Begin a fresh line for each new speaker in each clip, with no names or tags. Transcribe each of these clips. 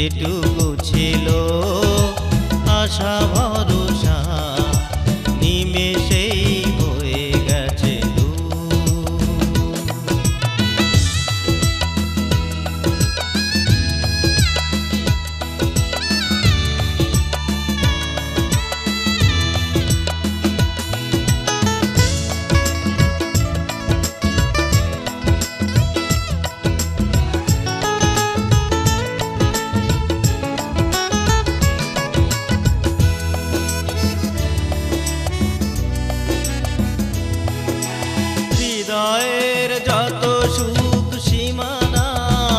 যেটুকু ছিল আশা ভরসা নিমেষেই হয়ে গেছে হৃদয়ের যত সুখ সীমানা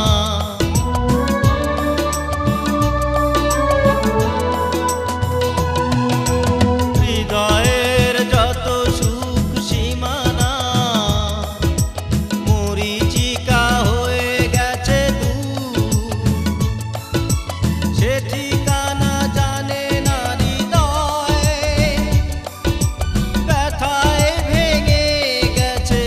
হৃদয়ের যত সুখ সীমানা মরীচিকা হয়ে গেছে সে ঠিকানা জানে না হৃদয় ব্যথায় ভেঙে গেছে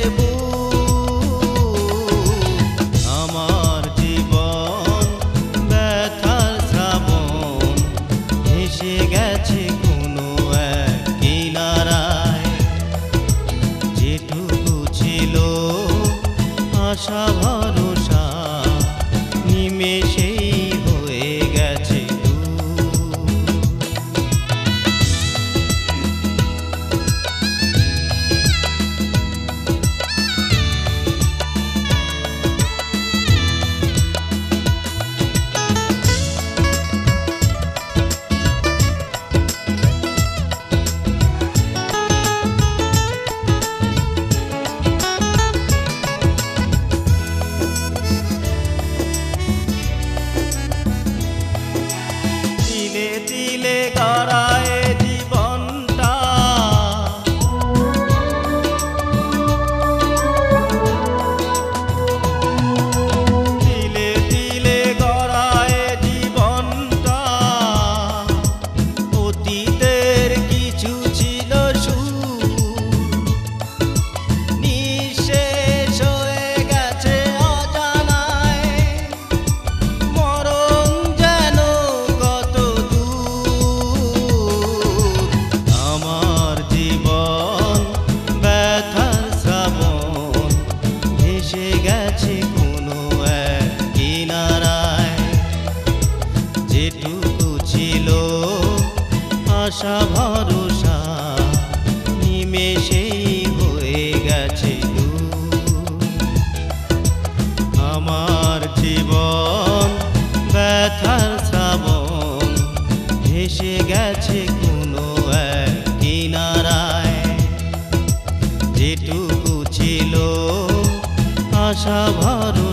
আমার জীবন ব্যথার শ্রাবণ ভেসে গেছে কোনো এক কিনারায় যেটুকু ছিল আশা ভরসা নিমেষেই হয়ে গেছে তিলে তিলে গড়ায় জীবনটা তিলে তিলে গড়ায় জীবনটা অতীতের কিছু ছিল সুর নিঃশেষ হয়ে গেছে অজানায় মরণ যেন কত আমার জীবন ব্যথার শ্রাবণ ভেসে গেছে কোনো এক কিনারায় যেটুকু ছিল আশা ভরসা নিমেষেই হয়ে গেছে আমার জীবন ব্যথার শ্রাবণ ভেসে গেছে কোনো এক কিনারায় যেটুকু ছিল আশা ভরসা